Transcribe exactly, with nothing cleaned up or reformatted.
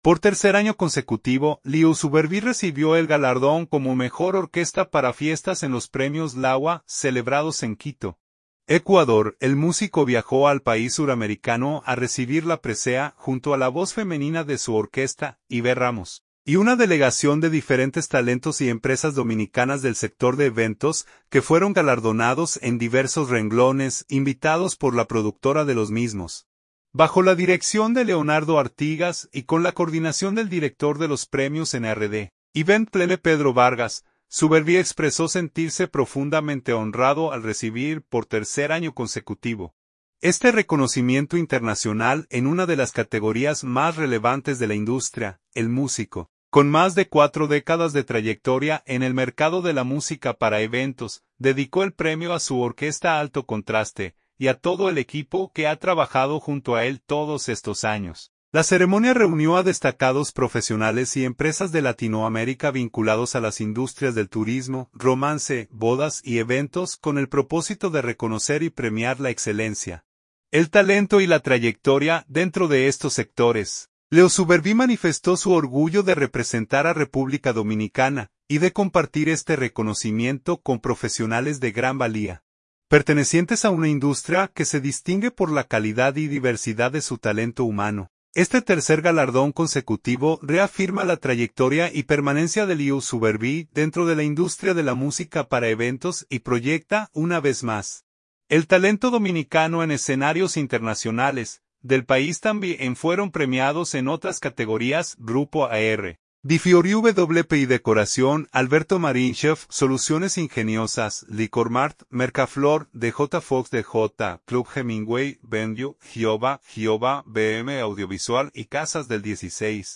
Por tercer año consecutivo, Liu Suberví recibió el galardón como mejor orquesta para fiestas en los premios LAWA, celebrados en Quito, Ecuador. El músico viajó al país suramericano a recibir la presea junto a la voz femenina de su orquesta, Ibe Ramos, y una delegación de diferentes talentos y empresas dominicanas del sector de eventos que fueron galardonados en diversos renglones, invitados por la productora de los mismos. Bajo la dirección de Leonardo Artigas y con la coordinación del director de los premios N R D, Event Plene Pedro Vargas, Suberví expresó sentirse profundamente honrado al recibir por tercer año consecutivo este reconocimiento internacional en una de las categorías más relevantes de la industria, el músico. Con más de cuatro décadas de trayectoria en el mercado de la música para eventos, dedicó el premio a su orquesta Alto Contraste y a todo el equipo que ha trabajado junto a él todos estos años. La ceremonia reunió a destacados profesionales y empresas de Latinoamérica vinculados a las industrias del turismo, romance, bodas y eventos con el propósito de reconocer y premiar la excelencia, el talento y la trayectoria dentro de estos sectores. Liu Suberví manifestó su orgullo de representar a República Dominicana y de compartir este reconocimiento con profesionales de gran valía, pertenecientes a una industria que se distingue por la calidad y diversidad de su talento humano. Este tercer galardón consecutivo reafirma la trayectoria y permanencia de Liu Suberví dentro de la industria de la música para eventos y proyecta, una vez más, el talento dominicano en escenarios internacionales del país. También fueron premiados en otras categorías Grupo A R, Difiori W P y Decoración, Alberto Marín Chef, Soluciones Ingeniosas, Licormart, Mercaflor, D J Fox D J, Club Hemingway, Venue, Giova, Giova, B M Audiovisual y Casas del dieciséis.